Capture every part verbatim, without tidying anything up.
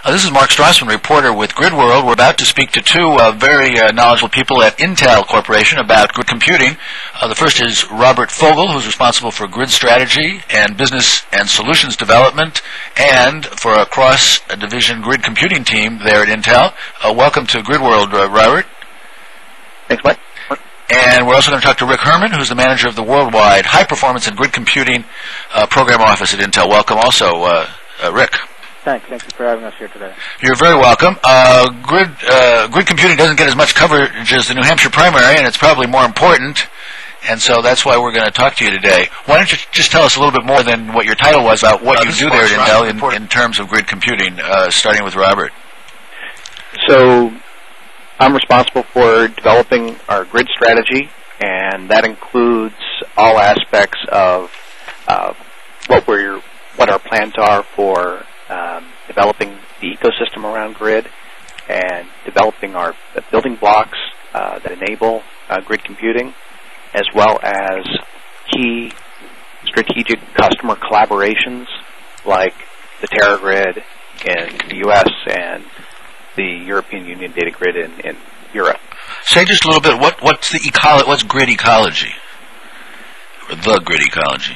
Uh, this is Mark Strassman, reporter with Grid World. We're about to speak to two uh, very uh, knowledgeable people at Intel Corporation about grid computing. Uh, the first is Robert Fogel, who's responsible for grid strategy and business and solutions development, and for a cross-division grid computing team there at Intel. Uh, welcome to Grid World, uh, Robert. Thanks, Mike. And we're also going to talk to Rick Herman, who's the manager of the worldwide high-performance and grid computing uh, program office at Intel. Welcome also, uh, uh, Rick. Thanks. Thank you for having us here today. You're very welcome. Uh, grid uh, grid computing doesn't get as much coverage as the New Hampshire primary, and it's probably more important, and so that's why we're going to talk to you today. Why don't you just tell us a little bit more than what your title was about what uh, you do there at Intel in, in terms of grid computing, uh, starting with Robert. So I'm responsible for developing our grid strategy, and that includes all aspects of uh, what we're what our plans are for Um, developing the ecosystem around grid and developing our building blocks uh, that enable uh, grid computing, as well as key strategic customer collaborations like the TeraGrid in the U S and the European Union Data Grid in, in Europe. Say just a little bit, what, what's the ecolo- what's grid ecology, or the grid ecology?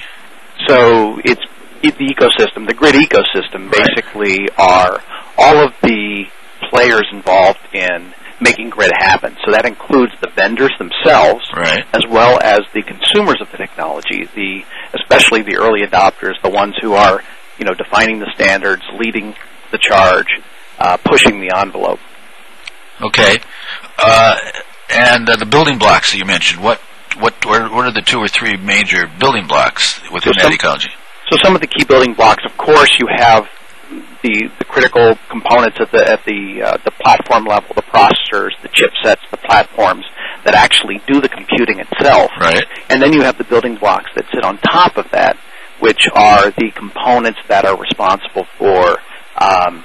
So it's the ecosystem, the grid ecosystem, basically are all of the players involved in making grid happen. So that includes the vendors themselves, right, as well as the consumers of the technology, the especially the early adopters, the ones who are, you know, defining the standards, leading the charge, uh, pushing the envelope. Okay, uh, and uh, the building blocks that you mentioned. What what what are the two or three major building blocks within so some, that ecology? So some of the key building blocks, of course, you have the the critical components at the at the uh, the platform level, the processors, the chipsets, the platforms that actually do the computing itself. Right. And then you have the building blocks that sit on top of that, which are the components that are responsible for um,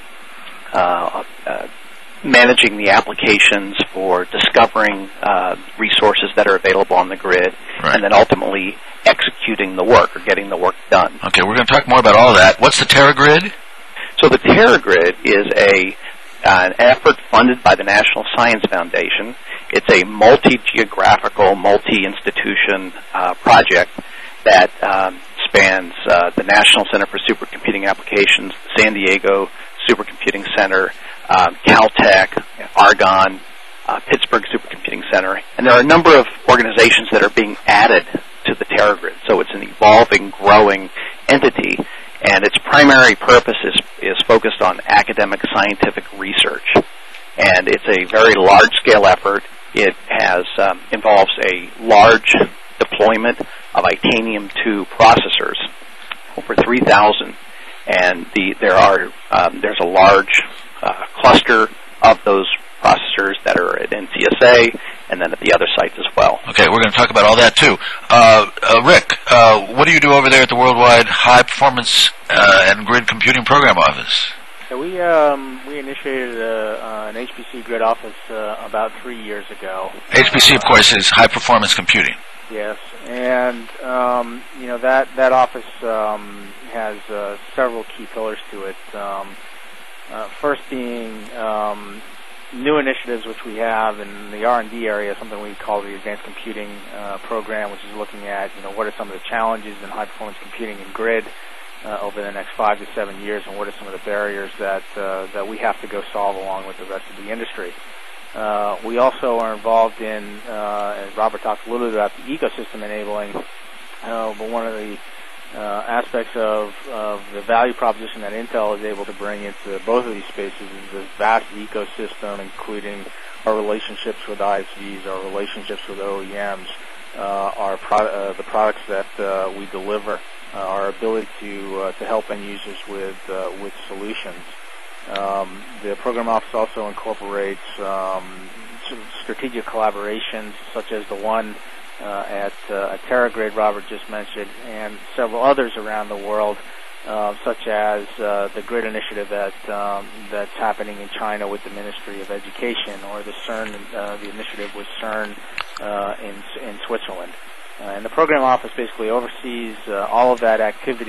uh, uh, managing the applications, for discovering uh, resources that are available on the grid, right, and then ultimately executing the work or getting the work done. Okay, we're going to talk more about all that. What's the TeraGrid? So the TeraGrid is a uh, an effort funded by the National Science Foundation. It's a multi-geographical, multi-institution uh, project that um, spans uh, the National Center for Supercomputing Applications, San Diego Supercomputing Center, uh, Caltech, Argonne, uh, Pittsburgh Supercomputing Center, and there are a number of organizations that are being added to the TeraGrid. So it's an evolving, growing entity, and its primary purpose is, is focused on academic scientific research. And it's a very large-scale effort. It has um, involves a large deployment of Itanium two processors, over three thousand, and the, there are um, there's a large uh, cluster of those processors that are at N C S A and then at the other sites as well. Okay, we're going to talk about all that too. Uh, uh, Rick, uh, what do you do over there at the Worldwide High Performance uh, and Grid Computing Program Office? So we um, we initiated a, uh, an H P C grid office uh, about three years ago. H P C, of course, is High Performance Computing. Yes, and um, you know that that office um, has uh, several key pillars to it. Um, uh, first being um, new initiatives which we have in the R and D area, something we call the Advanced Computing uh, Program, which is looking at, you know, what are some of the challenges in high-performance computing and grid uh, over the next five to seven years, and what are some of the barriers that uh, that we have to go solve along with the rest of the industry. Uh, we also are involved in, uh, as Robert talked a little bit about, the ecosystem enabling, uh, but one of the Uh, aspects of, of the value proposition that Intel is able to bring into both of these spaces is this vast ecosystem, including our relationships with I S Vs, our relationships with O E Ms, uh, our pro- uh, the products that uh, we deliver, uh, our ability to uh, to help end users with uh, with solutions. Um, the program office also incorporates um, sort of strategic collaborations, such as the one Uh, at uh, TeraGrid Robert just mentioned, and several others around the world, uh, such as uh, the Grid Initiative that um, that's happening in China with the Ministry of Education, or the CERN, uh, the initiative with CERN uh, in in Switzerland. Uh, and the program office basically oversees uh, all of that activity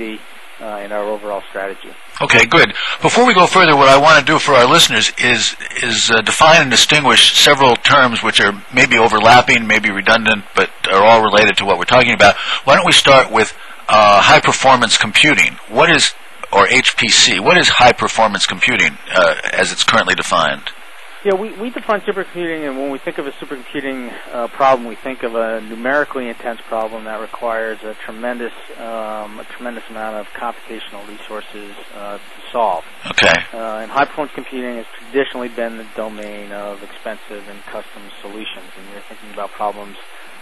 uh, in our overall strategy. Okay, good. Before we go further, what I want to do for our listeners is is uh, define and distinguish several terms which are maybe overlapping, maybe redundant, but are all related to what we're talking about. Why don't we start with uh, high-performance computing? What is, or H P C, what is high-performance computing uh, as it's currently defined? Yeah, we, we define supercomputing, and when we think of a supercomputing uh, problem, we think of a numerically intense problem that requires a tremendous um, a tremendous amount of computational resources uh, to solve. Okay. Uh, and high-performance computing has traditionally been the domain of expensive and custom solutions, and you're thinking about problems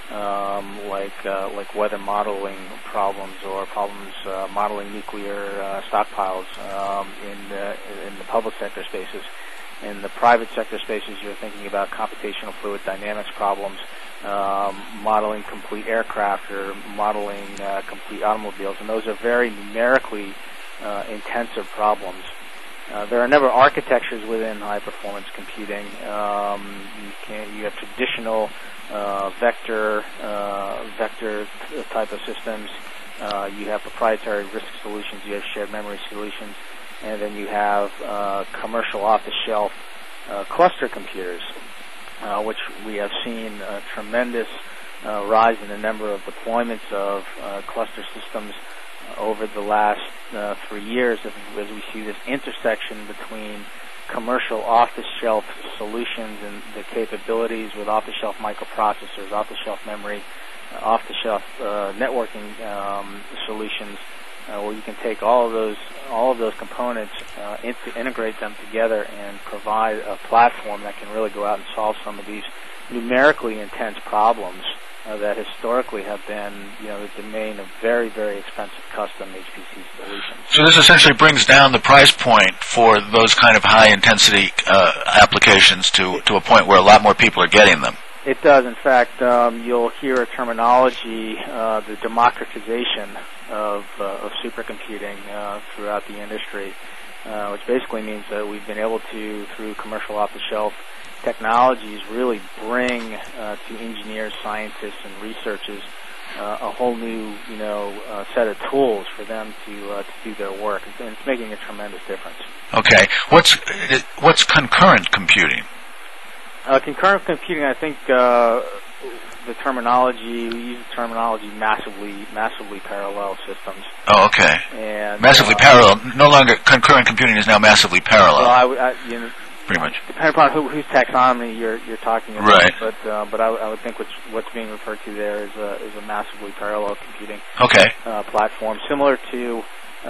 um, like uh, like weather modeling problems or problems uh, modeling nuclear uh, stockpiles um, in the in the public sector spaces. In the private sector spaces, you're thinking about computational fluid dynamics problems, um, modeling complete aircraft or modeling uh, complete automobiles, and those are very numerically uh, intensive problems. Uh, there are never architectures within high-performance computing. Um, you can you have traditional uh, vector uh, vector type of systems. Uh, you have proprietary RISC solutions. You have shared memory solutions. And then you have uh, commercial off-the-shelf uh, cluster computers, uh, which we have seen a tremendous uh, rise in the number of deployments of uh, cluster systems uh, over the last uh, three years as, as we see this intersection between commercial off-the-shelf solutions and the capabilities with off-the-shelf microprocessors, off-the-shelf memory, uh, off-the-shelf uh, networking um, solutions, Uh, where you can take all of those all of those components, uh, in to integrate them together, and provide a platform that can really go out and solve some of these numerically intense problems uh, that historically have been, you know, the domain of very, very expensive custom H P C solutions. So this essentially brings down the price point for those kind of high-intensity uh, applications to to a point where a lot more people are getting them. It does. In fact, um, you'll hear a terminology, uh, the democratization of, uh, of supercomputing uh, throughout the industry, uh, which basically means that we've been able to, through commercial off-the-shelf technologies, really bring uh, to engineers, scientists, and researchers uh, a whole new, you know, uh, set of tools for them to uh, to do their work, and it's making a tremendous difference. Okay, what's what's concurrent computing? Uh, concurrent computing, I think uh, the terminology, we use the terminology massively, massively parallel systems. Oh, okay. And massively uh, parallel. No longer concurrent computing is now massively parallel. Well, I, I, you know, pretty much. Depending upon who, whose taxonomy you're you're talking about. Right. But uh, but I, I would think what's what's being referred to there is a is a massively parallel computing. Okay. Uh, platform similar to.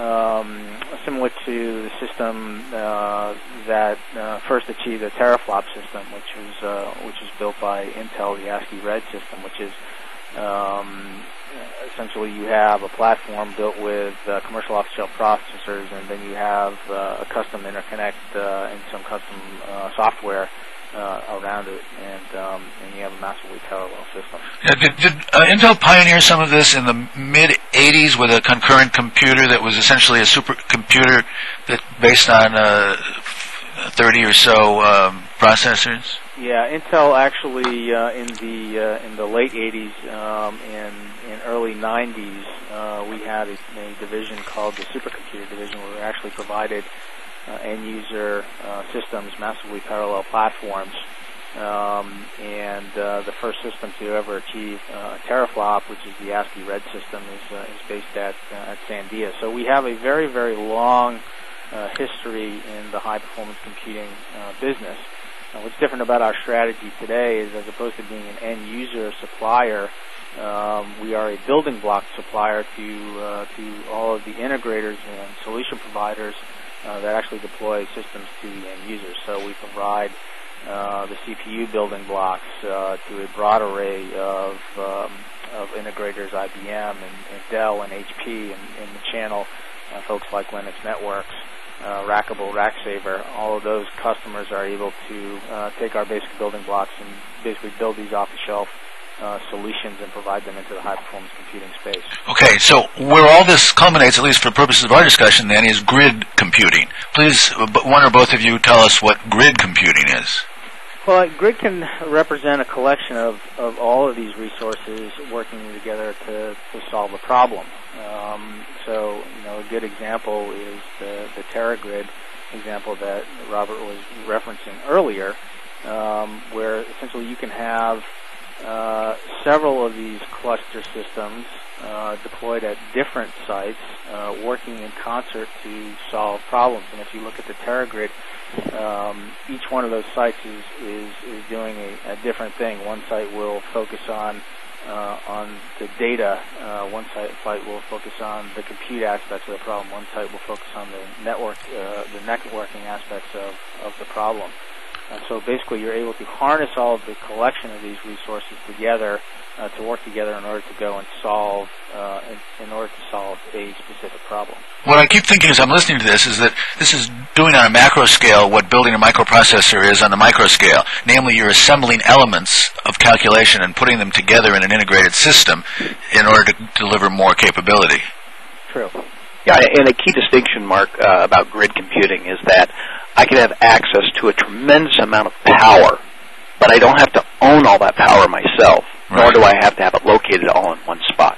Um, similar to the system uh, that uh, first achieved the teraflop system, which was uh, which was built by Intel, the ASCII Red system, which is um, essentially you have a platform built with uh, commercial off-the-shelf processors, and then you have uh, a custom interconnect uh, and some custom uh, software Uh, around it, and um, and you have a massively parallel system. Yeah, did did uh, Intel pioneer some of this in the mid eighties with a concurrent computer that was essentially a supercomputer that based on uh, thirty or so um, processors? Yeah, Intel actually uh, in the uh, in the late eighties um, and in early nineties, uh, we had a, a division called the supercomputer division, where we actually provided Uh, end-user uh, systems, massively parallel platforms, um, and uh, the first system to ever achieve uh, teraflop, which is the ASCII Red system, is, uh, is based at uh, at Sandia. So we have a very, very long uh, history in the high-performance computing uh, business. Uh, what's different about our strategy today is, as opposed to being an end-user supplier, um, we are a building block supplier to uh, to all of the integrators and solution providers Uh, that actually deploy systems to the end users. So we provide uh, the C P U building blocks uh, to a broad array of um, of integrators, I B M and, and Dell and H P, and, and the channel uh, folks like Linux Networks, uh, Rackable, Racksaver. All of those customers are able to uh, take our basic building blocks and basically build these off-the-shelf Uh, solutions and provide them into the high-performance computing space. Okay, so where all this culminates, at least for purposes of our discussion, then, is grid computing. Please, one or both of you, tell us what grid computing is. Well, grid can represent a collection of, of all of these resources working together to, to solve a problem. Um, so, you know, a good example is the, the TeraGrid example that Robert was referencing earlier, um, where essentially you can have uh, several of these cluster systems uh, deployed at different sites, uh, working in concert to solve problems. And if you look at the TeraGrid, um, each one of those sites is, is, is doing a, a different thing. One site will focus on Uh, on the data. Uh, one site, site will focus on the compute aspects of the problem. One site will focus on the network, uh, the networking aspects of, of the problem. And so basically you're able to harness all of the collection of these resources together uh, to work together in order to go and solve, uh, in, in order to solve a specific problem. What I keep thinking as I'm listening to this is that this is doing on a macro scale what building a microprocessor is on the micro scale. Namely, you're assembling elements of calculation and putting them together in an integrated system in order to deliver more capability. True. Yeah, and a key distinction, Mark, uh, about grid computing is that I can have access to a tremendous amount of power, but I don't have to own all that power myself, right. Nor do I have to have it located all in one spot.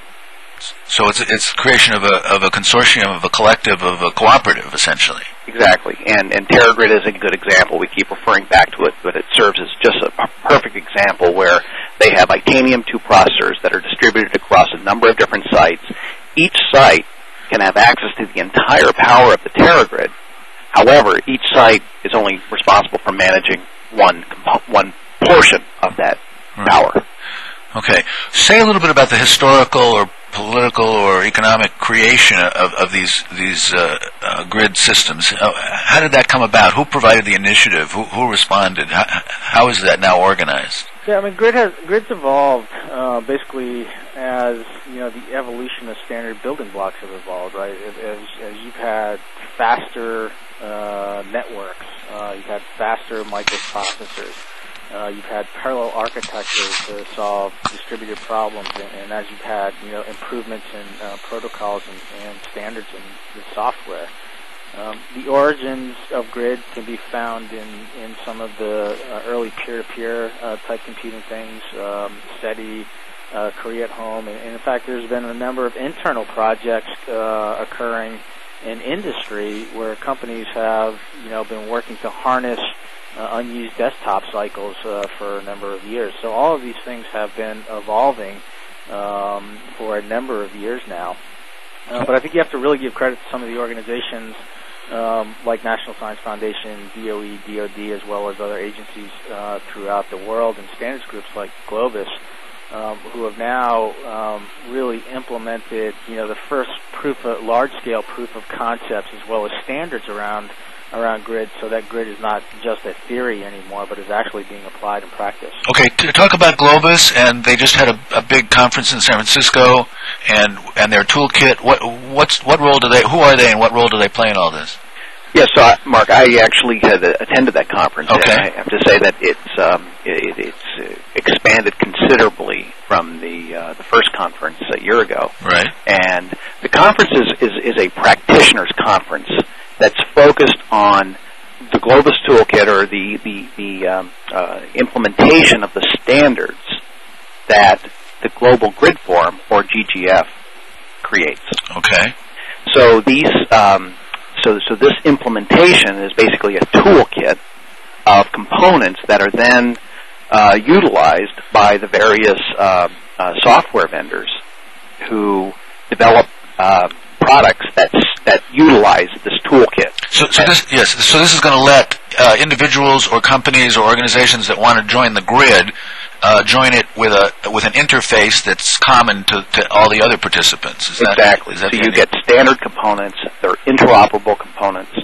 So it's it's creation of a of a consortium, of a collective, of a cooperative, essentially. Exactly, and and TeraGrid is a good example. We keep referring back to it, but it serves as just a, a perfect example where they have Itanium two processors that are distributed across a number of different sites. Each site can have access to the entire power of the TeraGrid. However, each site is only responsible for managing one one portion of that right. power. Okay, say a little bit about the historical or political or economic creation of, of these these uh, uh, grid systems. Uh, how did that come about? Who provided the initiative? Who, who responded? How, how is that now organized? Yeah, I mean, grid has grid's evolved uh, basically as you know the evolution of standard building blocks have evolved, right? As, as you've had faster uh, networks, uh, you've had faster microprocessors. Uh, you've had parallel architectures to solve distributed problems, and, and as you've had, you know, improvements in uh, protocols and, and standards in the software. Um, the origins of grid can be found in, in some of the uh, early peer-to-peer uh, type computing things, um, SETI, uh, Korea at Home, and, and in fact, there's been a number of internal projects uh, occurring in industry where companies have, you know, been working to harness Uh, unused desktop cycles uh, for a number of years. So all of these things have been evolving um, for a number of years now. Uh, but I think you have to really give credit to some of the organizations um, like National Science Foundation, D O E, D O D, as well as other agencies uh, throughout the world, and standards groups like Globus, um, who have now um, really implemented, you know, the first proof of, large-scale proof of concepts as well as standards around around grid, so that grid is not just a theory anymore, but is actually being applied in practice. Okay, to talk about Globus, and they just had a, a big conference in San Francisco, and and their toolkit. What what's what role do they? Who are they, and what role do they play in all this? Yes, so I, Mark, I actually had uh, attended that conference. Okay. And I have to say that it's um, it, it's uh, expanded considerably from the uh, the first conference a year ago. Right. And the conference is is, is a practitioners' conference that's focused on the Globus toolkit, or the the, the um, uh, implementation of the standards that the Global Grid Forum, or G G F, creates. Okay. So these um, so so this implementation is basically a toolkit of components that are then uh, utilized by the various uh, uh, software vendors who develop Uh, products that that utilize this toolkit. So, so this yes, so this is going to let uh, individuals or companies or organizations that want to join the grid uh, join it with a with an interface that's common to, to all the other participants. Is exactly. That, is that so you idea? Get standard components. They're interoperable components.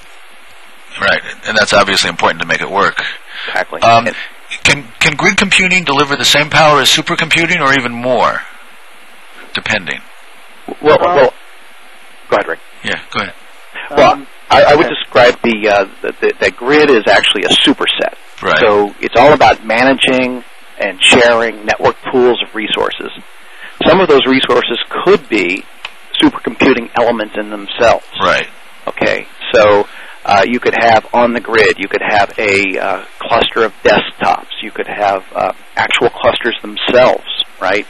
Right, and that's obviously important to make it work. Exactly. Um, can can grid computing deliver the same power as supercomputing, or even more, depending? Well, well, go ahead, Rick. Yeah, go ahead. Well, Um, I, I would describe the, uh, the, the the grid is actually a superset. Right. So it's all about managing and sharing network pools of resources. Some of those resources could be supercomputing elements in themselves. Right. Okay. So uh, you could have on the grid, you could have a uh, cluster of desktops. You could have uh, actual clusters themselves, right?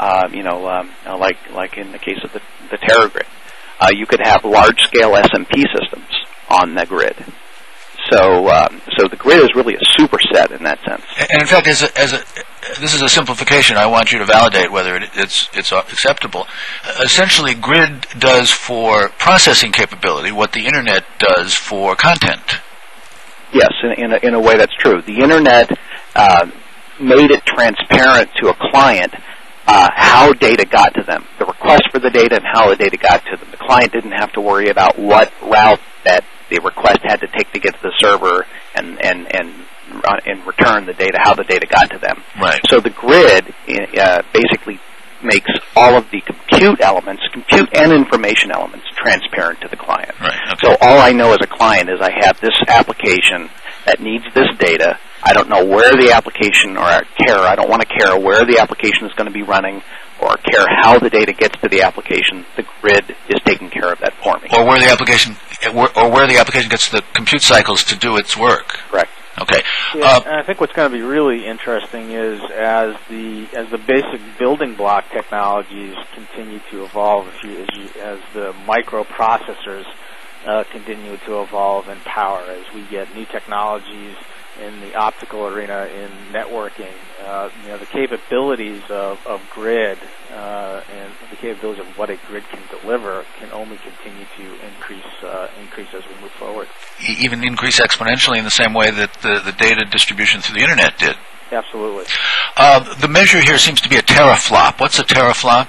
uh, you know, um, like like in the case of the, the TerraGrid. Uh, you could have large-scale S M P systems on the grid. So, um, so the grid is really a superset in that sense. And in fact, as a, as a, this is a simplification. I want you to validate whether it, it's it's acceptable. Uh, essentially, grid does for processing capability what the internet does for content. Yes, in, in, a, in a way that's true. The internet uh, made it transparent to a client uh, how data got to them, the request for the data and how the data got to them. The client didn't have to worry about what route that the request had to take to get to the server and and and, uh, and return the data, how the data got to them. Right. So the grid uh, basically makes all of the compute elements, compute and information elements, transparent to the client. Right. Okay. So all I know as a client is I have this application that needs this data. I don't know where the application, or I care, I don't want to care where the application is going to be running, or care how the data gets to the application. The grid is taking care of that for me. Or where the application, or where the application gets the compute cycles to do its work. Correct. Okay. Yeah, uh, and I think what's going to be really interesting is as the as the basic building block technologies continue to evolve, as, you, as, you, as the microprocessors uh, continue to evolve in power, as we get new technologies in the optical arena, in networking, uh, you know, the capabilities of, of grid uh, and the capabilities of what a grid can deliver can only continue to increase uh, increase as we move forward. Even increase exponentially in the same way that the, the data distribution through the internet did. Absolutely. Uh, the measure here seems to be a teraflop. What's a teraflop?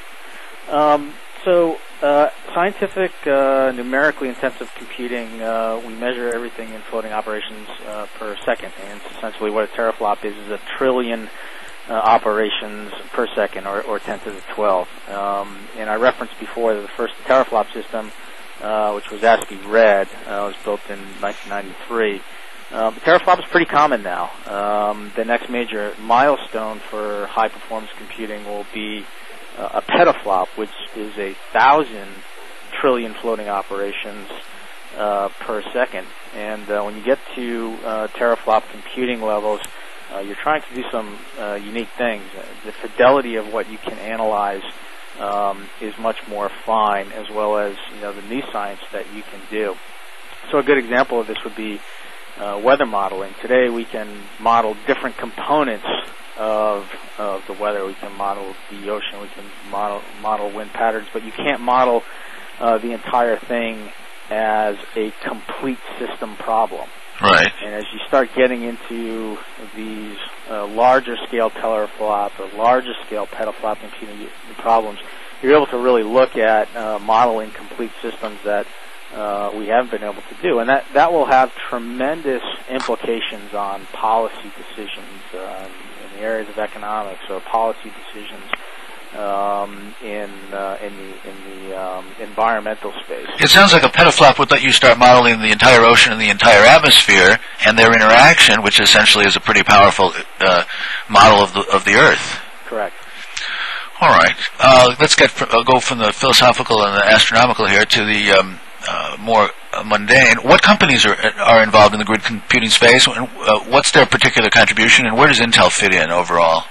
Um, so, uh, scientific, uh, numerically intensive computing, uh, we measure everything in floating operations uh, per second, and essentially what a teraflop is is a trillion uh, operations per second, or, or ten to the twelve. Um, and I referenced before that the first teraflop system, uh, which was ASCII Red, uh, was built in nineteen ninety-three. Um, teraflop is pretty common now. Um, the next major milestone for high-performance computing will be uh, a petaflop, which is a thousand trillion floating operations uh, per second. And uh, when you get to uh, teraflop computing levels, uh, you're trying to do some uh, unique things. The fidelity of what you can analyze um, is much more fine, as well as, you know, the new science that you can do. So a good example of this would be Uh, weather modeling. Today we can model different components of of the weather. We can model the ocean, we can model model wind patterns, but you can't model uh, the entire thing as a complete system problem. Right. And as you start getting into these uh, larger scale teraflop or larger scale petaflop computing problems, you're able to really look at uh, modeling complete systems that Uh, we haven't been able to do, and that, that will have tremendous implications on policy decisions um, in the areas of economics, or policy decisions um, in uh, in the in the um, environmental space. It sounds like a petaflop would let you start modeling the entire ocean and the entire atmosphere and their interaction, which essentially is a pretty powerful uh, model of the of the Earth. Correct. All right, uh, let's get fr- uh, go from the philosophical and the astronomical here to the um, Uh, more uh, mundane. What companies are are involved in the grid computing space? And, uh, what's their particular contribution, and where does Intel fit in overall?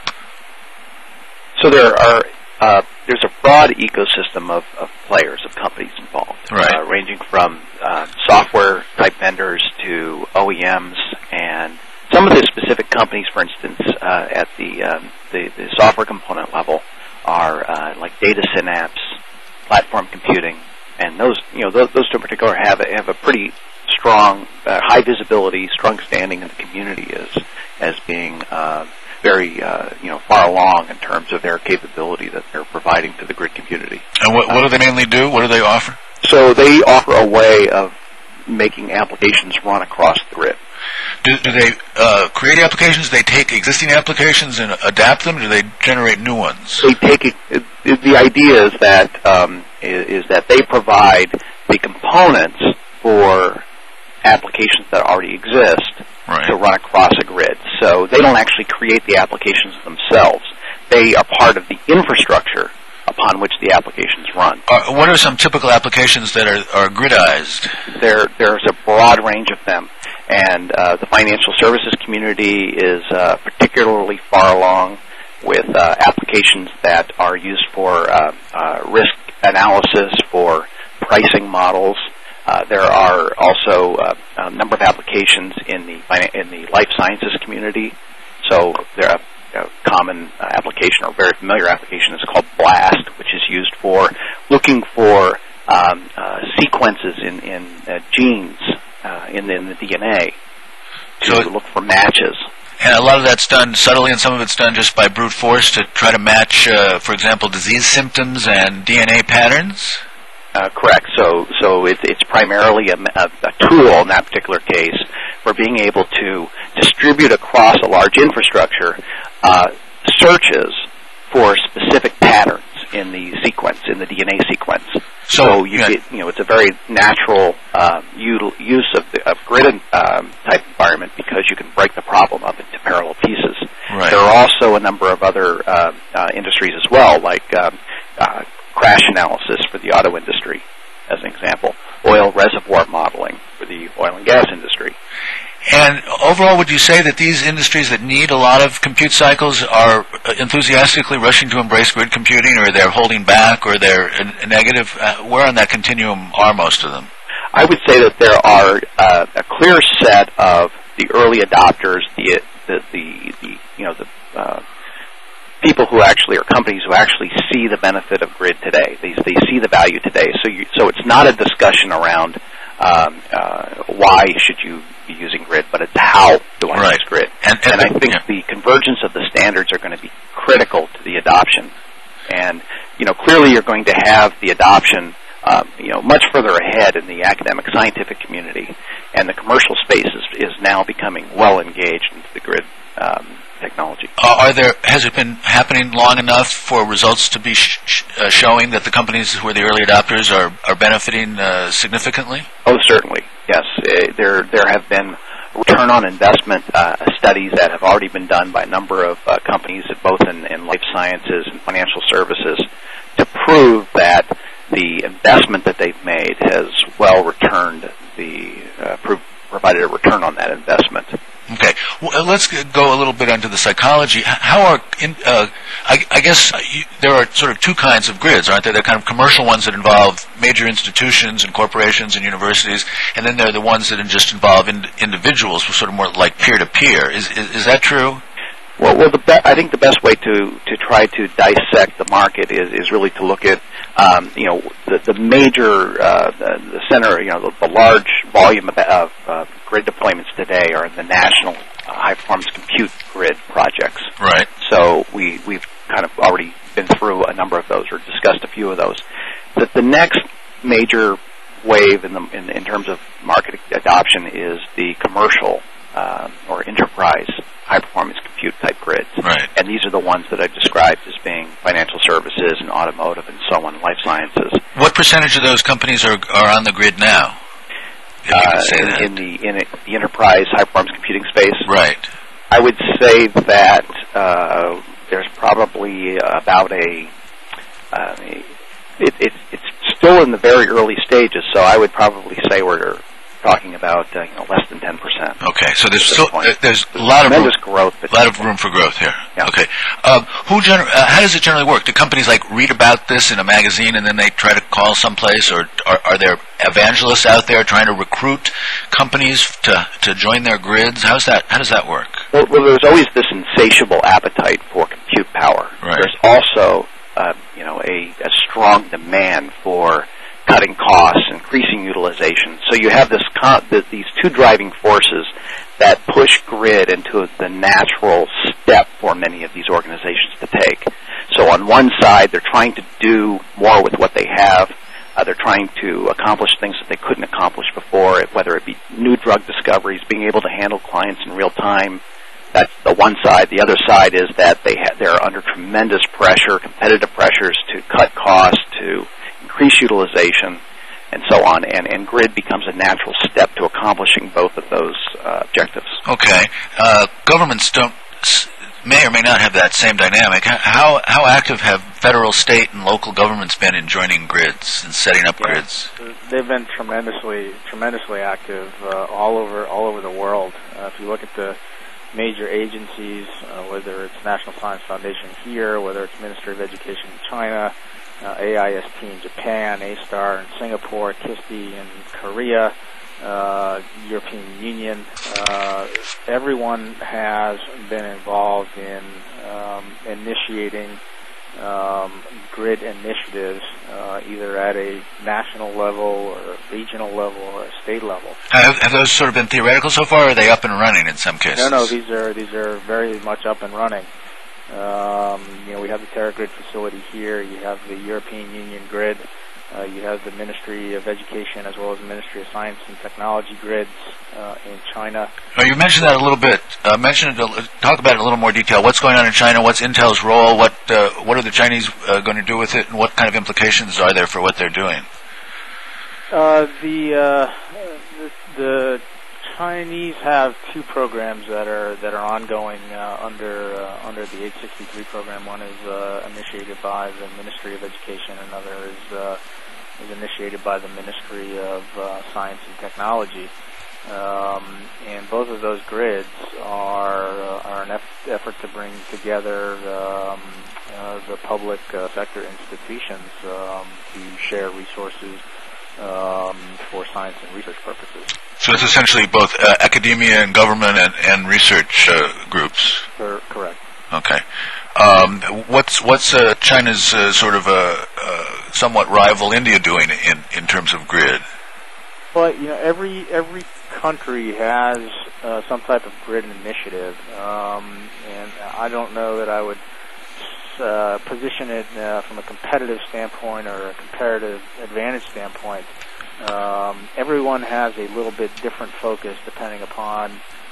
So there are uh, there's a broad ecosystem of, of players, of companies involved, right. uh, ranging from uh, software type vendors to O E Ms, and some of the specific companies, for instance, uh, at the, um, the the software component level, are uh, like Data Synapse, Platform Computing. And those, you know, those, those two in particular have a, have a pretty strong, uh, high visibility, strong standing in the community as as being uh, very, uh, you know, far along in terms of their capability that they're providing to the grid community. And what, what do they mainly do? What do they offer? So they offer a way of making applications run across the grid. Do, do they uh, create applications? Do they take existing applications and adapt them? Do they generate new ones? They take it, it, the idea is that um, is, is that they provide the components for applications that already exist right. to run across a grid. So they don't actually create the applications themselves. They are part of the infrastructure upon which the applications run. Uh, what are some typical applications that are, are gridized? There, there's a broad range of them. And uh, the financial services community is uh, particularly far along. with uh, applications that are used for uh, uh, risk analysis, for pricing models. Uh, there are also uh, a number of applications in the in the life sciences community. So there are a common uh, application or very familiar application is called BLAST, which is used for looking for um, uh, sequences in, in uh, genes uh, in, the, in the D N A to so look for matches. And a lot of that's done subtly, and some of it's done just by brute force to try to match, uh, for example, disease symptoms and D N A patterns? Uh, correct. So, so it, it's primarily a, a, a tool in that particular case for being able to distribute across a large infrastructure uh, searches for specific patterns in the sequence, in the D N A sequence. So, so you yeah. get, you know, it's a very natural uh, use of the of grid um, type environment because you can break the problem up into parallel pieces. Right. There are also a number of other uh, uh, industries as well, like um, uh, crash analysis for the auto industry, as an example, oil reservoir modeling for the oil and gas industry. And overall, would you say that these industries that need a lot of compute cycles are enthusiastically rushing to embrace grid computing, or they're holding back, or they're a negative? Uh, where on that continuum are most of them? I would say that there are uh, a clear set of the early adopters, the the the, the you know the uh, people who actually are companies who actually see the benefit of grid today. They they see the value today. So you, so it's not a discussion around um, uh, why should you be using grid, but it's how do I right. use grid. And, and, and I think yeah. the convergence of the standards are going to be critical to the adoption. And you know, clearly you're going to have the adoption um, you know much further ahead in the academic scientific community, and the commercial space is, is now becoming well engaged into the grid um, technology. Uh, are there? Has it been happening long enough for results to be sh- sh- uh, showing that the companies who are the early adopters are are benefiting uh, significantly? Oh, certainly, yes. Uh, there there have been return on investment uh, studies that have already been done by a number of uh, companies, both in, in life sciences and financial services, to prove that the investment that they've made has well returned the uh, pro- provided a return on that investment. Okay, well, let's go a little bit into the psychology. How are, in, uh, I, I guess you, there are sort of two kinds of grids, aren't there? There are kind of commercial ones that involve major institutions and corporations and universities, and then there are the ones that just involve in, individuals, sort of more like peer-to-peer. Is, is, is that true? Well, well, the be- I think the best way to, to try to dissect the market is, is really to look at, um, you know, the, the major, uh, the, the center, you know, the, the large volume of, of uh, grid deployments today are in the national uh, high-performance compute grid projects. Right. So we, we've kind of already been through a number of those or discussed a few of those. The, the next major wave in, the, in, in terms of market adoption is the commercial uh, or enterprise high-performance compute type grids. Right. And these are the ones that I've described as being financial services and automotive and so on, life sciences. What percentage of those companies are are on the grid now? If you Uh, can say in, that. in the in the enterprise high-performance computing space? Right. I would say that uh, there's probably about a, uh, it, it, it's still in the very early stages, so I would probably say we're talking about uh, you know, less than ten percent. Okay, so there's still, uh, there's a lot of room, tremendous growth. a lot of room for growth here. Yeah. Okay, um, who gener- uh, how does it generally work? Do companies like read about this in a magazine and then they try to call someplace, or are, are there evangelists out there trying to recruit companies to to join their grids? How's that? How does that work? Well, well there's always this insatiable appetite for compute power. Right. There's also uh, you know a, a strong demand for cutting costs, increasing utilization. So you have this con- the, these two driving forces that push grid into the natural step for many of these organizations to take. So on one side, they're trying to do more with what they have. Uh, they're trying to accomplish things that they couldn't accomplish before, whether it be new drug discoveries, being able to handle clients in real time. That's the one side. The other side is that they ha- they're under tremendous pressure, competitive pressures to cut costs, to increase utilization, and so on, and, and grid becomes a natural step to accomplishing both of those uh, objectives. Okay. Uh, governments don't may or may not have that same dynamic. How how active have federal, state, and local governments been in joining grids and setting up yeah, grids? They've been tremendously tremendously active uh, all over all over the world. Uh, if you look at the major agencies, uh, whether it's National Science Foundation here, whether it's Ministry of Education in China, uh, A I S T in Japan, A STAR in Singapore, KISTI in Korea, uh, European Union. Uh, everyone has been involved in um, initiating Um, grid initiatives, uh, either at a national level or a regional level or a state level. Have, have those sort of been theoretical so far, or are they up and running in some cases? No, no, these are these are very much up and running. Um, you know, we have the TerraGrid facility here. You have the European Union grid. Uh, you have the Ministry of Education as well as the Ministry of Science and Technology grids uh, in China. Oh, you mentioned that a little bit. Uh, mention it, talk about it in a little more detail. What's going on in China? What's Intel's role? What uh, what are the Chinese uh, going to do with it? And what kind of implications are there for what they're doing? Uh, the, uh, the the Chinese have two programs that are that are ongoing uh, under uh, under the eight sixty-three program. One is uh, initiated by the Ministry of Education. Another is uh, is initiated by the Ministry of uh, Science and Technology. Um, and both of those grids are uh, are an eff- effort to bring together um, uh, the public uh, sector institutions um, to share resources um, for science and research purposes. So it's essentially both uh, academia and government and, and research uh, groups. Per- correct. Okay. Um, what's what's uh, China's uh, sort of a uh, somewhat rival India doing in, in terms of grid? Well, you know, every every country has uh, some type of grid initiative, um, and I don't know that I would uh, position it uh, from a competitive standpoint or a comparative advantage standpoint. Um, everyone has a little bit different focus depending upon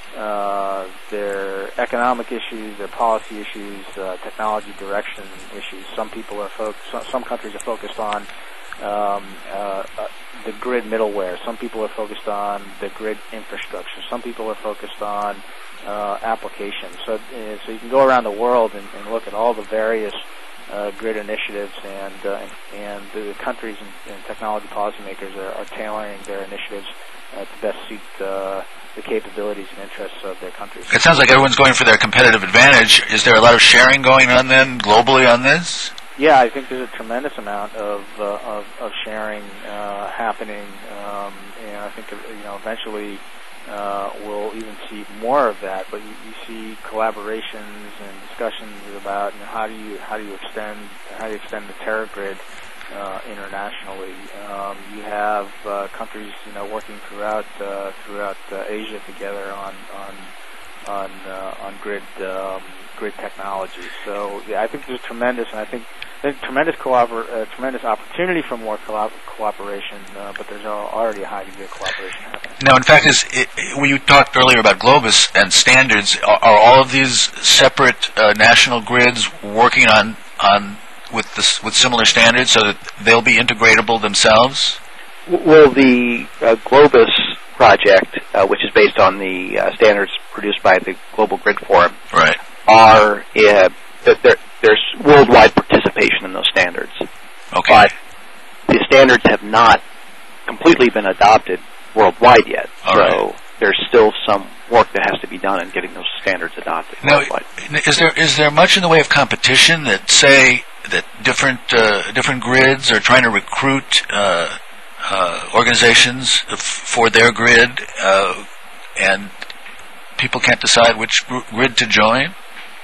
uh, their economic issues, their policy issues, uh, technology direction issues. Some people are fo- some, some countries are focused on um, uh, uh, the grid middleware. Some people are focused on the grid infrastructure. Some people are focused on uh, applications. So, uh, so you can go around the world and, and look at all the various uh, grid initiatives, and uh, and the countries and, and technology policymakers are, are tailoring their initiatives uh, to best suit uh, the capabilities and interests of their countries. It sounds like everyone's going for their competitive advantage. Is there a lot of sharing going on then globally on this? Yeah, I think there's a tremendous amount of uh, of, of sharing uh, happening, um, and I think you know eventually uh, we'll even see more of that. But you, you see collaborations and discussions about you know, how do you how do you extend how do you extend the TerraGrid uh, internationally. Um, you have uh, countries you know working throughout uh, throughout uh, Asia together on on on uh, on grid. Um, grid technology. So yeah, I think there's tremendous, and I think there's tremendous collabor- uh, tremendous opportunity for more collab- cooperation, uh, but there's already a high degree of cooperation happening. Now, in fact, is it, when you talked earlier about Globus and standards, are, are all of these separate uh, national grids working on on with this, with similar standards so that they'll be integratable themselves? Well, the uh, Globus project, uh, which is based on the uh, standards produced by the Global Grid Forum, right. are uh, there, there's worldwide participation in those standards. Okay. But the standards have not completely been adopted worldwide yet. All so right. there's still some work that has to be done in getting those standards adopted now, worldwide. Is there is there much in the way of competition that say that different uh, different grids are trying to recruit uh, uh, organizations f- for their grid, uh, and people can't decide which gr- grid to join?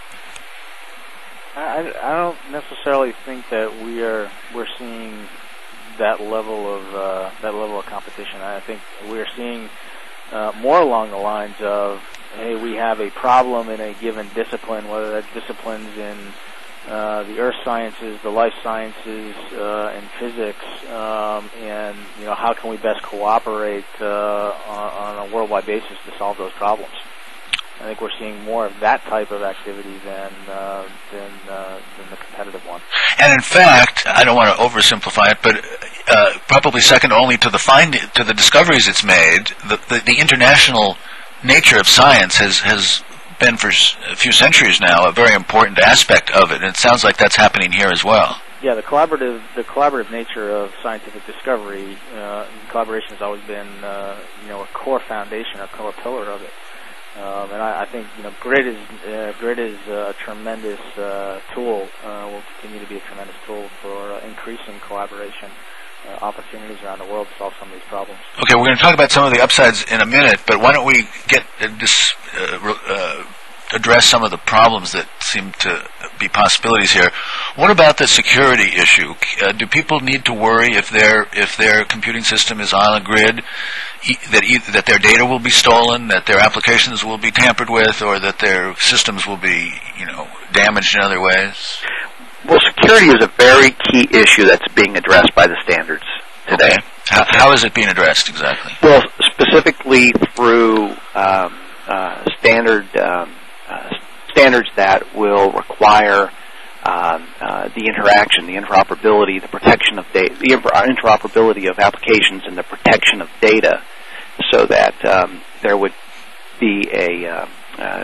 I, I don't necessarily think that we are we're seeing that level of uh, that level of competition. I think we are seeing uh, more along the lines of, hey, we have a problem in a given discipline, whether that discipline's in uh, the earth sciences, the life sciences, uh, and physics, um, and you know how can we best cooperate uh, on, on a worldwide basis to solve those problems. I think we're seeing more of that type of activity than uh, than, uh, than the competitive one. And in fact, I don't want to oversimplify it, but uh, probably second only to the find to the discoveries it's made, the, the, the international nature of science has has been for a few centuries now a very important aspect of it, and it sounds like that's happening here as well. Yeah, the collaborative the collaborative nature of scientific discovery, uh, collaboration has always been uh, you know a core foundation, a core pillar of it. Um, and I, I think you know Grid is uh, Grid is a tremendous uh, tool. Uh, will continue to be a tremendous tool for uh, increasing collaboration uh, opportunities around the world to solve some of these problems. Okay, we're going to talk about some of the upsides in a minute, but why don't we get uh, this uh, uh, address some of the problems that seem to be possibilities here. What about the security issue? Uh, do people need to worry if their if their computing system is on a grid, e- that e- that their data will be stolen, that their applications will be tampered with, or that their systems will be, you know, damaged in other ways? Well, security is a very key issue that's being addressed by the standards today. Okay. How, how is it being addressed exactly? Well, specifically through um, uh, standard um, uh, standards that will require um, uh, the interaction, the interoperability, the protection of data, the interoperability of applications, and the protection of data, so that um, there would be a, uh, uh,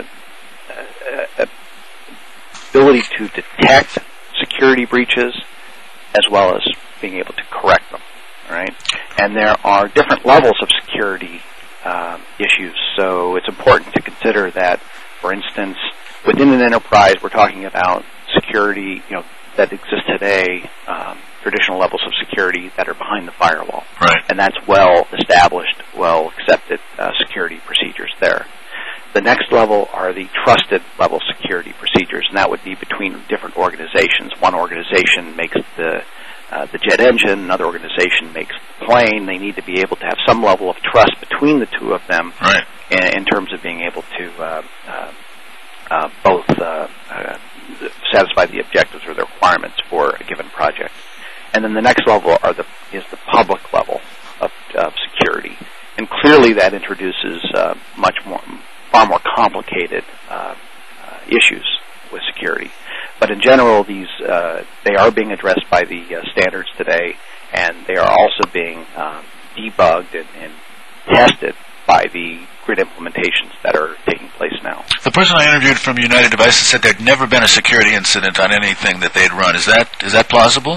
a ability to detect security breaches as well as being able to correct them. All right, and there are different levels of security um, issues, so it's important to consider that, for instance, within an enterprise, we're talking about security, you know, that exists today, um, traditional levels of security that are behind the firewall, right? And that's well established, well accepted uh, security procedures there. The next level are the trusted level security procedures, and that would be between different organizations. One organization makes the uh, the jet engine, another organization makes the plane. They need to be able to have some level of trust between the two of them, right, in, in terms of being able to uh, uh, uh, both uh, uh, satisfy the objectives or the requirements for a given project. And then the next level are the is the public level of, of security, and clearly that introduces uh, much more. far more complicated uh, uh, issues with security. But in general, these uh, they are being addressed by the uh, standards today, and they are also being um, debugged and, and tested by the grid implementations that are taking place now. The person I interviewed from United Devices said there'd never been a security incident on anything that they'd run. Is that is that plausible?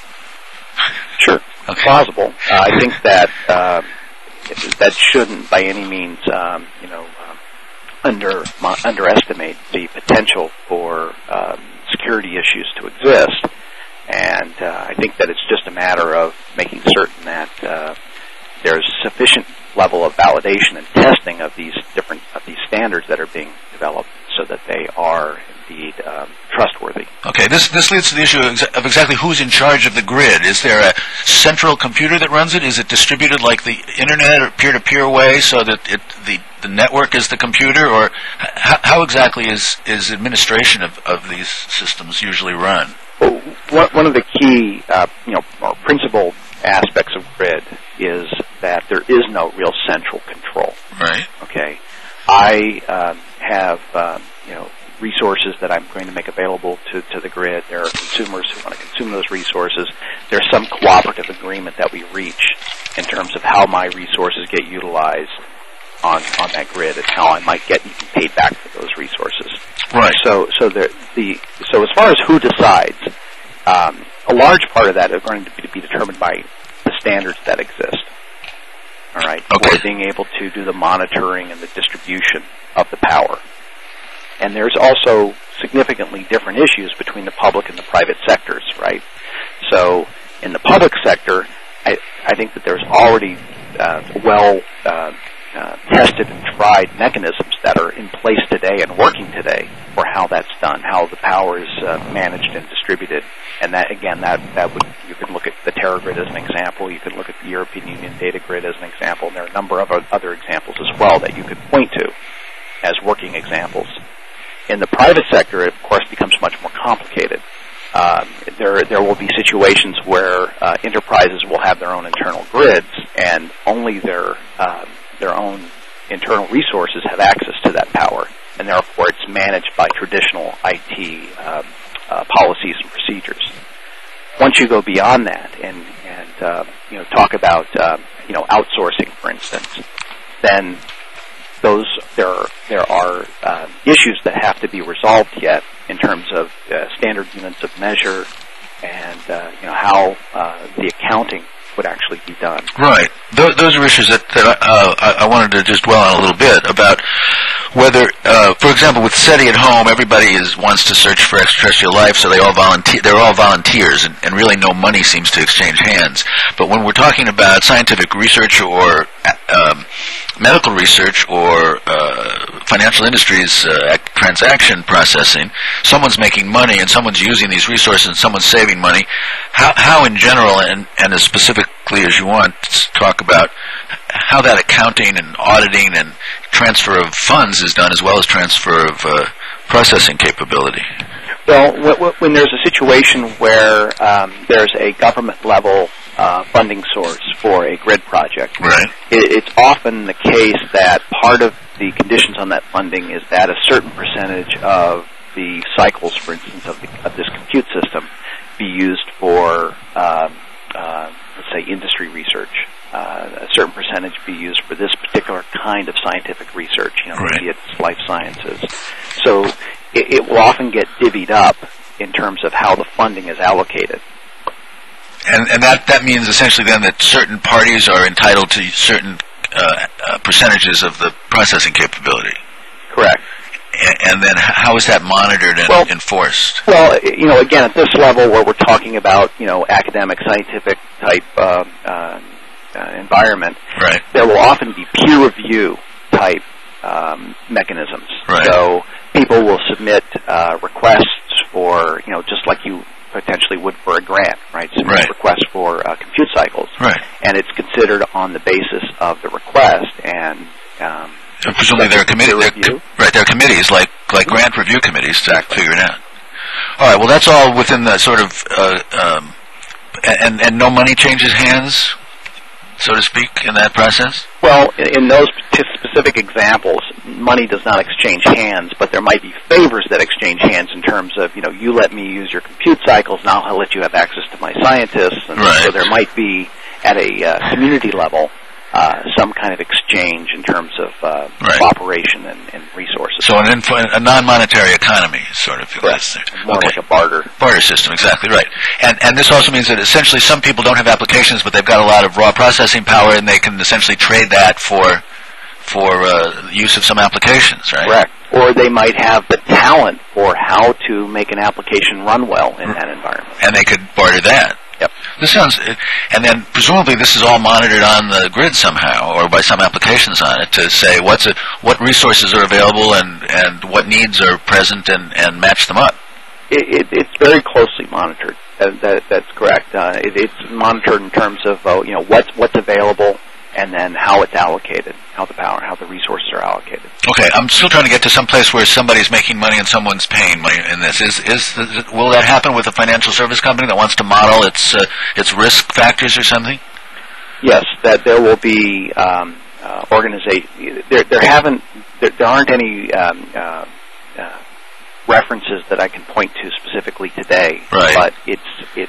Sure, okay. Plausible. Uh, I think that uh, that shouldn't, by any means, um, you know. Um, Under uh, underestimate the potential for um, security issues to exist, and uh, I think that it's just a matter of making certain that uh, there's sufficient level of validation and testing of these different of these standards that are being developed, so that they are indeed um, trustworthy. Okay, this this leads to the issue of exactly who's in charge of the grid. Is there a central computer that runs it? Is it distributed like the internet or peer-to-peer way, so that it the the network is the computer, or h- how exactly is is administration of, of these systems usually run? Well, one of the key, uh, you know, or principal aspects of grid is that there is no real central control. Right. Okay. I um, have, um, you know, resources that I'm going to make available to, to the grid. There are consumers who want to consume those resources. There's some cooperative agreement that we reach in terms of how my resources get utilized on, on that grid and how I might get paid back for those resources. Right. So, so the, the so as far as who decides, um, a large part of that is going to be, to be determined by the standards that exist. All right. Okay. For being able to do the monitoring and the distribution of the power. And there's also significantly different issues between the public and the private sectors, right? So in the public sector, I, I think that there's already uh, well uh, uh, tested and tried mechanisms that are in place today and working today for how that's done, how the power is uh, managed and distributed. And that, again, that, that would, you could look at the Terra Grid as an example. You could look at the European Union Data Grid as an example. And there are a number of other examples as well that you could point to as working examples. In the private sector, it, of course, becomes much more complicated. Um, there, there will be situations where uh, enterprises will have their own internal grids, and only their uh, their own internal resources have access to that power, and therefore it's managed by traditional I T uh, uh, policies and procedures. Once you go beyond that, and and uh, you know talk about uh, you know outsourcing, for instance, then those there are, there are uh, issues that have to be resolved yet in terms of uh, standard units of measure and uh, you know how uh, the accounting would actually be done. Right. Th- those are issues that, that uh, I, I wanted to just dwell on a little bit about whether, uh, for example, with SETI at home, everybody is wants to search for extraterrestrial life, so they all volunteer. They're all volunteers, and, and really no money seems to exchange hands. But when we're talking about scientific research or um, medical research or uh, financial industries uh, transaction processing, someone's making money and someone's using these resources and someone's saving money. How, how in general, and, and as specifically as you want, talk about how that accounting and auditing and transfer of funds is done, as well as transfer of uh, processing capability? Well, w- w- when there's a situation where um, there's a government-level uh, funding source for a grid project, right. it, it's often the case that part of the conditions on that funding is that a certain percentage of the cycles, for instance, of, the, of this compute system be used for, um, uh, let's say, industry research. Uh, a certain percentage be used for this particular kind of scientific research, you know, right. maybe it's life sciences. So it, it will often get divvied up in terms of how the funding is allocated. And, and that, that means essentially then that certain parties are entitled to certain uh, uh, percentages of the processing capability. Correct. And then how is that monitored and well, enforced? Well, you know, again, at this level where we're talking about, you know, academic, scientific type uh, uh, uh, environment, right. there will often be peer review type um, mechanisms. Right. So people will submit uh, requests for, you know, just like you potentially would for a grant, right? Submit right. requests for uh, compute cycles. Right. And it's considered on the basis of the request and um, and presumably there are committees, right? There are committees like like grant review committees to exactly. figure it out. All right. Well, that's all within the sort of uh, um, and and no money changes hands, so to speak, in that process. Well, in, in those specific examples, money does not exchange hands, but there might be favors that exchange hands in terms of, you know, you let me use your compute cycles, now I'll let you have access to my scientists, and right. so there might be at a uh, community level. Uh, some kind of exchange in terms of uh, right. cooperation and, and resources. So an info, a non-monetary economy, sort of. Correct. More okay. like a barter. Barter system, exactly right. And and this also means that essentially some people don't have applications, but they've got a lot of raw processing power, and they can essentially trade that for for uh, use of some applications, right? Correct. Or they might have the talent for how to make an application run well in that environment. And they could barter that. Yep. This sounds, and then presumably this is all monitored on the grid somehow, or by some applications on it to say what's a, what resources are available and, and what needs are present, and, and match them up. It, it, it's very closely monitored. Uh, that, that's correct. Uh, it, it's monitored in terms of uh, you know what's what's available, and then how it's allocated, how the power, how the resources are allocated. Okay, I'm still trying to get to some place where somebody's making money and someone's paying money in this. Is is the, will that happen with a financial service company that wants to model its uh, its risk factors or something? Yes, that there will be um, uh, organization. There, there haven't, there, there aren't any um, uh, uh, references that I can point to specifically today. Right. But it's it's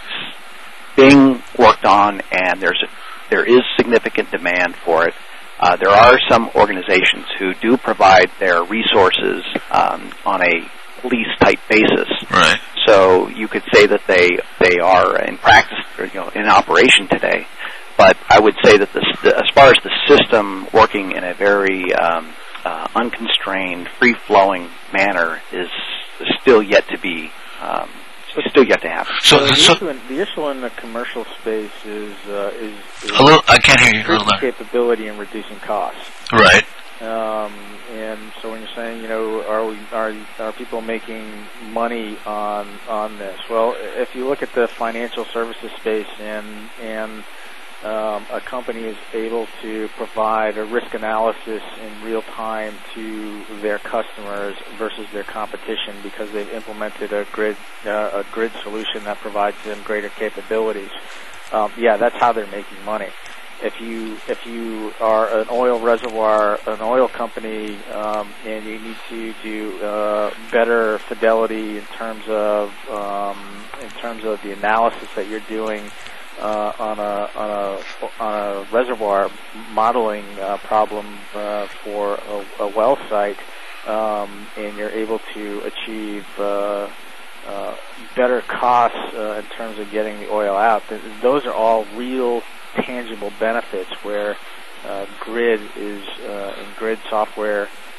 being worked on, and there's a There is significant demand for it. Uh, there are some organizations who do provide their resources um, on a lease-type basis. Right. So you could say that they they are in practice, or, you know, in operation today. But I would say that this, the, as far as the system working in a very um, uh, unconstrained, free-flowing manner is, is still yet to be. Um, It's still yet to happen. So, so the, so issue in, the issue in the commercial space is uh, is, is a little. I can't hear you. Increasing capability and reducing costs. Right. Um, and so when you're saying, you know, are we are are people making money on on this? Well, if you look at the financial services space, and and um, a company is able to provide a risk analysis in real time to their customers versus their competition because they've implemented a grid uh, a grid solution that provides them greater capabilities. Um, yeah, that's how they're making money. If you if you are an oil reservoir, an oil company, um, and you need to do uh, better fidelity in terms of um, in terms of the analysis that you're doing. Uh, on a on a on a reservoir modeling uh, problem uh, for a, a well site, um, and you're able to achieve uh, uh, better costs uh, in terms of getting the oil out. Th- those are all real, tangible benefits where uh, grid is uh, and grid software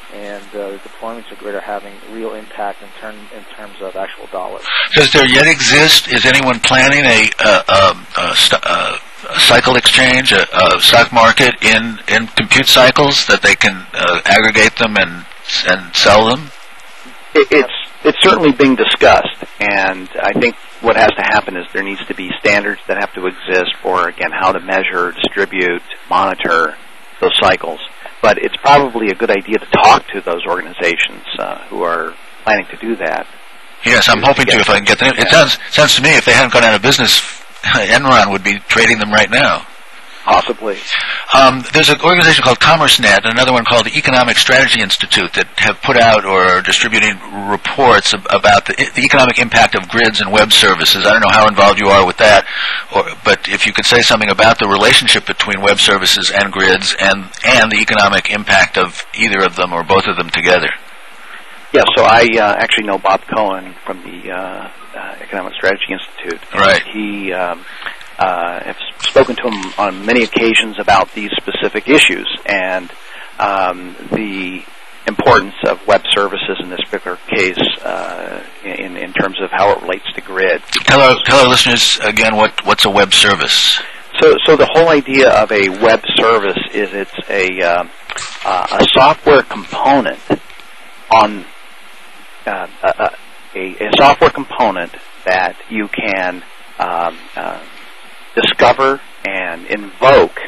and uh, the deployments of grid are having real impact in, term, in terms of actual dollars. Does there yet exist, is anyone planning a, uh, um, a, st- uh, a cycle exchange, a, a stock market in, in compute cycles that they can uh, aggregate them and and sell them? It, it's it's certainly being discussed, and I think what has to happen is there needs to be standards that have to exist for, again, how to measure, distribute, monitor those cycles. But it's probably a good idea to talk to those organizations uh, who are planning to do that. Yes, I'm hoping to if I can get them. It sounds, sounds to me if they hadn't gone out of business, Enron would be trading them right now. Possibly. Um, there's an organization called CommerceNet and another one called the Economic Strategy Institute that have put out or are distributing reports ab- about the, the economic impact of grids and web services. I don't know how involved you are with that, or, but if you could say something about the relationship between web services and grids and, and the economic impact of either of them or both of them together. Yeah, so I uh, actually know Bob Cohen from the uh, uh, Economic Strategy Institute. Right. He... Um, Uh, have spoken to him on many occasions about these specific issues and um, the importance of web services in this particular case uh, in, in terms of how it relates to grid. Tell our, tell our listeners again what, what's a web service. So, so the whole idea of a web service is it's a um, uh, a software component on uh, a, a, a software component that you can um, uh, discover and invoke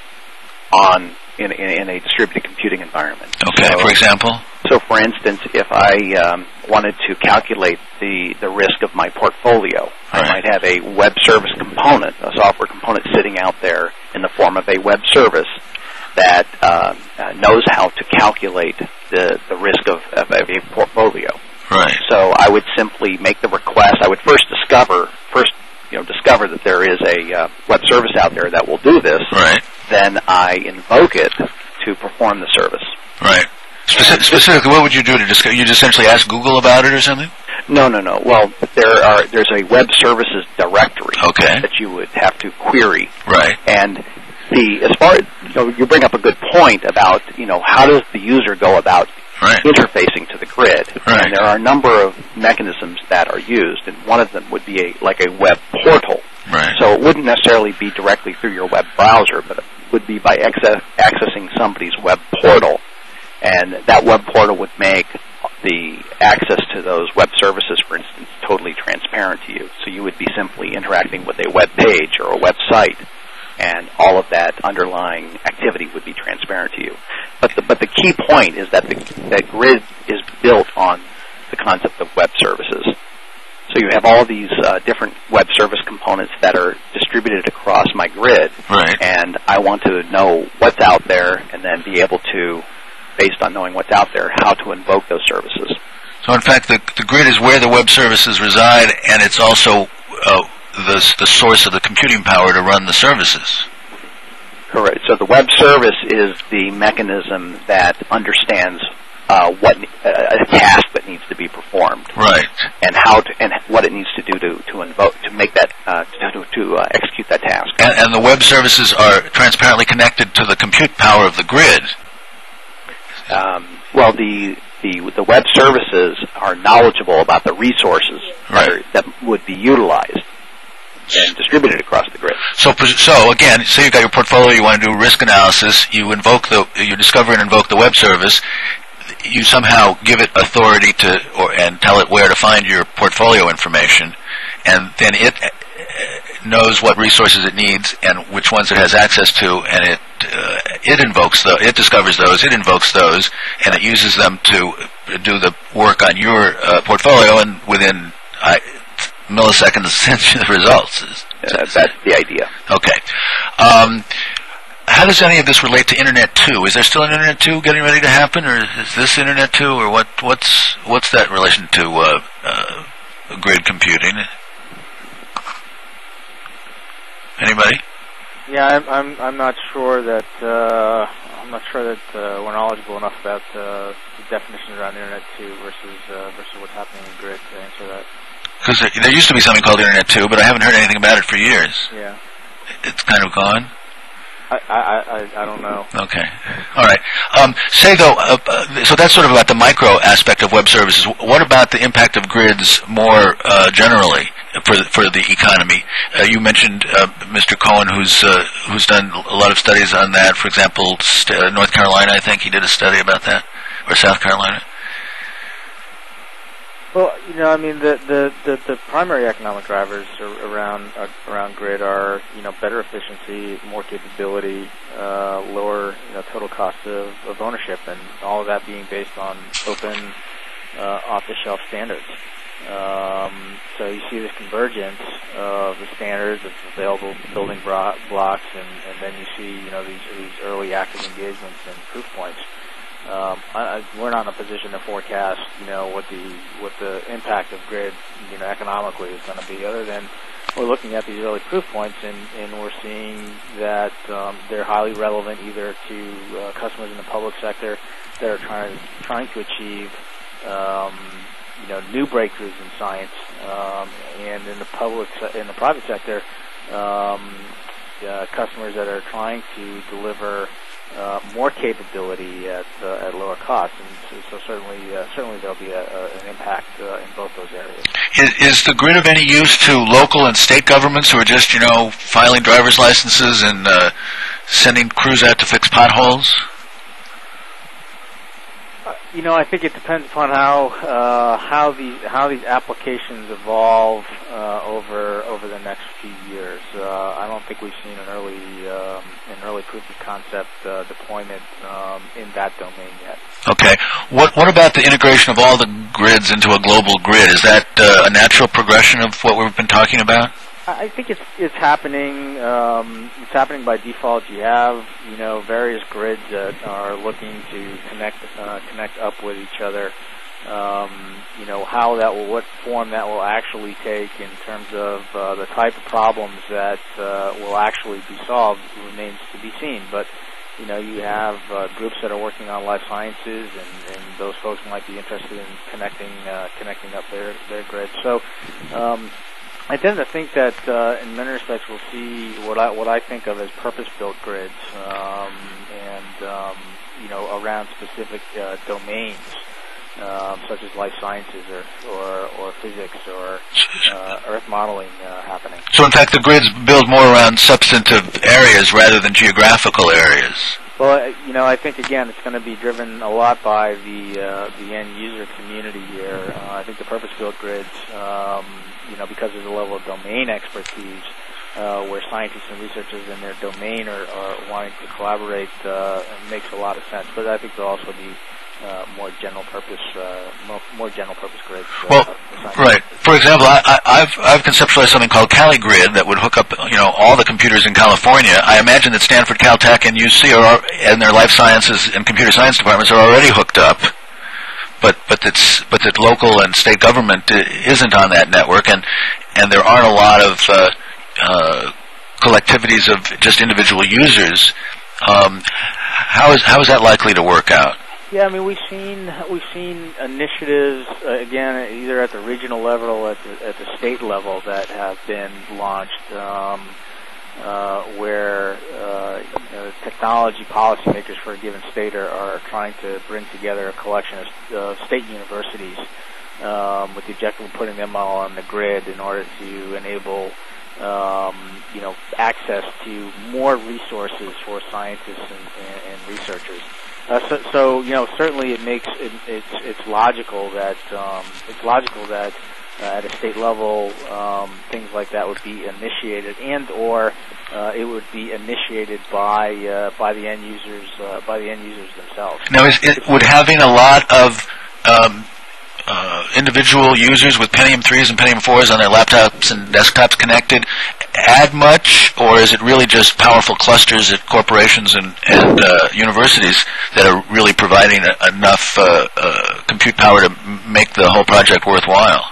on in, in, in a distributed computing environment. Okay. So, for example. So, for instance, if I um, wanted to calculate the the risk of my portfolio, right. I might have a web service component, a software component, sitting out there in the form of a web service that uh, uh, knows how to calculate the the risk of, of a portfolio. Right. So, I would simply make the request. I would first discover first. You know, discover that there is a uh, web service out there that will do this, right. Then I invoke it to perform the service. Right. Speci- specifically, what would you do to discover? You'd essentially ask Google about it or something? No, no, no. Well, there are there's a web services directory okay. that you would have to query. Right. And the as far as you know, you bring up a good point about you know how does the user go about right. interfacing to the grid, right. and there are a number of mechanisms that are used, and one of them would be a like a web portal. Right. So it wouldn't necessarily be directly through your web browser, but it would be by access, accessing somebody's web portal, and that web portal would make the access to those web services, for instance, totally transparent to you. So you would be simply interacting with a web page or a website, and all of that underlying activity would be transparent to you. But the, but the key point is that the that grid is built on the concept of web services. So you have all these uh, different web service components that are distributed across my grid, right. And I want to know what's out there and then be able to, based on knowing what's out there, how to invoke those services. So in fact, the, the grid is where the web services reside, and it's also uh, the, the source of the computing power to run the services. Correct. So the web service is the mechanism that understands uh, what uh, a task that needs to be performed, right? And how to, and what it needs to do to to invoke to make that uh, to to uh, execute that task. And, and the web services are transparently connected to the compute power of the grid. Um, well, the the the web services are knowledgeable about the resources right. that, are, that would be utilized and distributed across the grid. So, so again, say you've got your portfolio, you want to do risk analysis, you invoke the, you discover and invoke the web service, you somehow give it authority to, or and tell it where to find your portfolio information, and then it knows what resources it needs and which ones it has access to, and it uh, it invokes those, it discovers those, it invokes those, and it uses them to do the work on your uh, portfolio, and within uh, milliseconds sends you the results. Uh, that's the idea. Okay. Um, how does any of this relate to Internet two? Is there still an Internet two getting ready to happen, or is this Internet two, or what? What's what's that relation to uh, uh, grid computing? Anybody? Yeah, I'm I'm I'm not sure that uh, I'm not sure that uh, we're knowledgeable enough about uh, the definitions around Internet two versus uh, versus what's happening in grid to answer that. Because there, there used to be something called Internet two, but I haven't heard anything about it for years. Yeah, it's kind of gone. I, I, I, I don't know. Okay. All right. Um, say, though, uh, uh, so that's sort of about the micro aspect of web services. What about the impact of grids more uh, generally for the, for the economy? Uh, you mentioned uh, Mister Cohen, who's uh, who's done a lot of studies on that. For example, st- uh, North Carolina, I think he did a study about that, or South Carolina. Well, you know, I mean, the the, the, the primary economic drivers around uh, around grid are, you know, better efficiency, more capability, uh, lower, you know, total cost of, of ownership, and all of that being based on open, uh, off-the-shelf standards. Um, so you see this convergence of the standards of available building bro- blocks, and, and then you see, you know, these these early active engagements and proof points. Um, I, I, we're not in a position to forecast, you know, what the what the impact of grid, you know, economically is going to be. Other than we're looking at these early proof points, and, and we're seeing that um, they're highly relevant either to uh, customers in the public sector that are trying trying to achieve, um, you know, new breakthroughs in science, um, and in the public se- in the private sector, um, uh, customers that are trying to deliver Uh, more capability at uh, at lower cost, and so, so certainly uh, certainly there'll be a, a, an impact uh, in both those areas. Is, is the grid of any use to local and state governments who are just, you know, filing driver's licenses and uh, sending crews out to fix potholes? Uh, you know, I think it depends upon how uh, how these how these applications evolve uh, over over the next few years. Uh, I don't think we've seen an early um, an early proof of concept uh, deployment um, in that domain yet. Okay. What what about the integration of all the grids into a global grid? Is that uh, a natural progression of what we've been talking about? I think it's it's happening. Um, it's happening by default. You have, you know, various grids that are looking to connect uh, connect up with each other. Um, you know, how that will, what form that will actually take in terms of uh, the type of problems that uh, will actually be solved remains to be seen. But you know, you have uh, groups that are working on life sciences, and, and those folks might be interested in connecting uh, connecting up their their grids. So. Um, I tend to think that uh, in many respects we'll see what I what I think of as purpose-built grids, um, and um, you know, around specific uh, domains, um, such as life sciences or or, or physics or uh, earth modeling uh, happening. So, in fact, the grids build more around substantive areas rather than geographical areas. Well, you know, I think again it's going to be driven a lot by the uh, the end user community here. Uh, I think the purpose-built grids. Um, You know, because of the level of domain expertise, uh, where scientists and researchers in their domain are, are wanting to collaborate, uh, makes a lot of sense. But I think there'll also be uh, more general purpose, uh, more, more general purpose grids. Uh, well, right. For example, I, I, I've I've conceptualized something called CaliGrid that would hook up, you know, all the computers in California. I imagine that Stanford, Caltech, and U C are, and their life sciences and computer science departments are already hooked up. But but that's but that local and state government isn't on that network, and and there aren't a lot of uh, uh, collectivities of just individual users. Um, how is how is that likely to work out? Yeah, I mean we've seen we've seen initiatives uh, again either at the regional level or at the, at the state level that have been launched. Um, Uh, where uh, you know, technology policymakers for a given state are, are trying to bring together a collection of uh, state universities um, with the objective of putting them all on the grid in order to enable um, you know, access to more resources for scientists and, and, and researchers. Uh, so, so you know, certainly it makes it, it's it's logical that um, it's logical that. Uh, at a state level, um, things like that would be initiated, and or uh, it would be initiated by uh, by the end users uh, by the end users themselves. Now, is it, would having a lot of um, uh, individual users with Pentium threes and Pentium fours on their laptops and desktops connected add much, or is it really just powerful clusters at corporations and, and uh, universities that are really providing a, enough uh, uh, compute power to make the whole project worthwhile?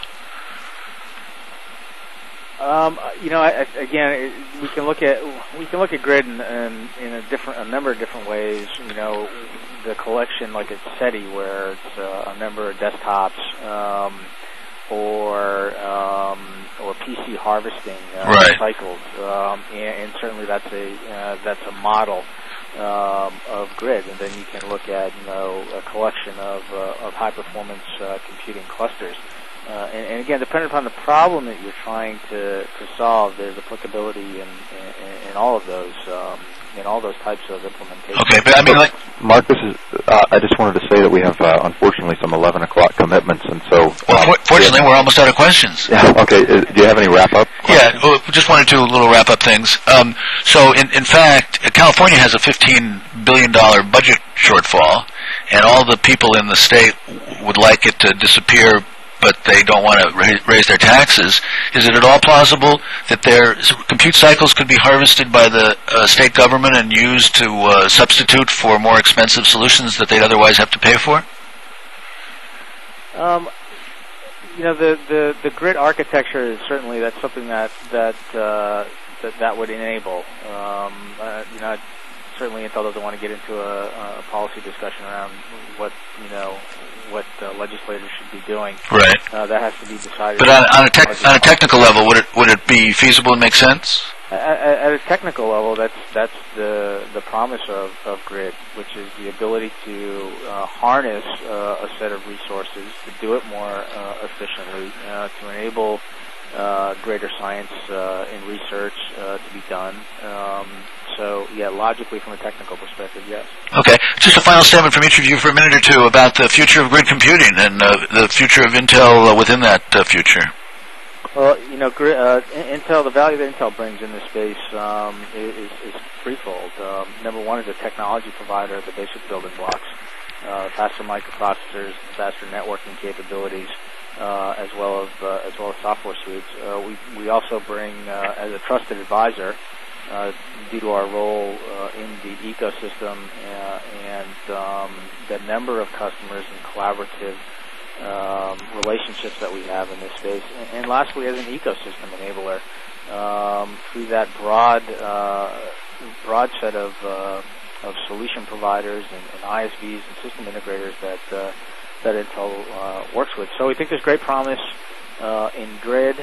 Um, you know, I, again, it, we can look at we can look at grid in, in, in a different a number of different ways. You know, the collection like at SETI, where it's uh, a number of desktops, um, or um, or P C harvesting uh, right. cycles, um, and, and certainly that's a uh, that's a model um, of grid. And then you can look at you know a collection of uh, of high performance uh, computing clusters. Uh, and, and again, depending upon the problem that you're trying to, to solve, there's applicability in, in, in all of those um, in all those types of implementations. Okay, but I mean, like Mark, this is. Uh, I just wanted to say that we have, uh, unfortunately, some eleven o'clock commitments, and so. Well, uh, for, fortunately, we're almost out of questions. Yeah. Okay. Uh, do you have any wrap up? Yeah. Well, just wanted to little wrap up things. Um, so, in, in fact, California has a fifteen billion dollar budget shortfall, and all the people in the state would like it to disappear, but they don't want to raise their taxes. Is it at all plausible that their compute cycles could be harvested by the uh, state government and used to uh, substitute for more expensive solutions that they'd otherwise have to pay for? Um, you know, the, the, the grid architecture is certainly that's something that that uh, that, that would enable. Um, uh, you know, certainly Intel doesn't want to get into a, a policy discussion around what you know. what uh, legislators should be doing. Right. Uh, that has to be decided. But on, on a tech, on a technical level, would it would it be feasible and make sense? At, at a technical level, that's that's the the promise of, of grid, which is the ability to uh, harness uh, a set of resources to do it more uh, efficiently, uh, to enable uh, greater science uh, and research uh, to be done. Um, So, yeah, logically from a technical perspective, yes. Okay. Just a final statement from each of you for a minute or two about the future of grid computing and uh, the future of Intel uh, within that uh, future. Well, you know, gri- uh, Intel, the value that Intel brings in this space um, is, is threefold. Um, number one is a technology provider of the basic building blocks, uh, faster microprocessors, faster networking capabilities, uh, as well as uh, as well as software suites. Uh, we we also bring uh, as a trusted advisor. Uh, due to our role uh, in the ecosystem uh, and um, the number of customers and collaborative um, relationships that we have in this space. And, and lastly, as an ecosystem enabler, um, through that broad uh, broad set of uh, of solution providers and, and I S Vs and system integrators that uh, that Intel uh, works with. So we think there's great promise uh, in grid.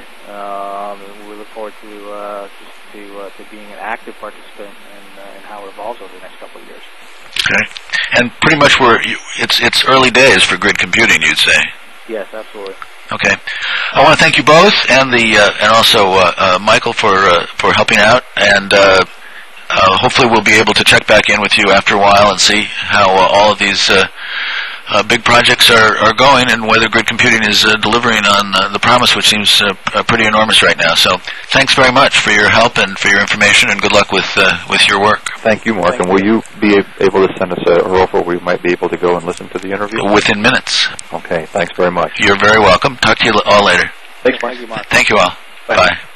Um, we look forward to uh, to uh, to being an active participant in, uh, in how it evolves over the next couple of years. Okay, and pretty much we're it's it's early days for grid computing, you'd say. Yes, absolutely. Okay, I want to thank you both, and the uh, and also uh, uh, Michael for uh, for helping out, and uh, uh, hopefully we'll be able to check back in with you after a while and see how uh, all of these. Uh, Uh, big projects are, are going, and whether grid computing is uh, delivering on uh, the promise, which seems uh, uh, pretty enormous right now. So, thanks very much for your help and for your information, and good luck with uh, with your work. Thank you, Mark. Thank and will you. you be able to send us a referral where we might be able to go and listen to the interview? Within minutes. Okay. Thanks very much. You're very welcome. Talk to you all later. Thank you, Mark. Thank you all. Bye. Bye.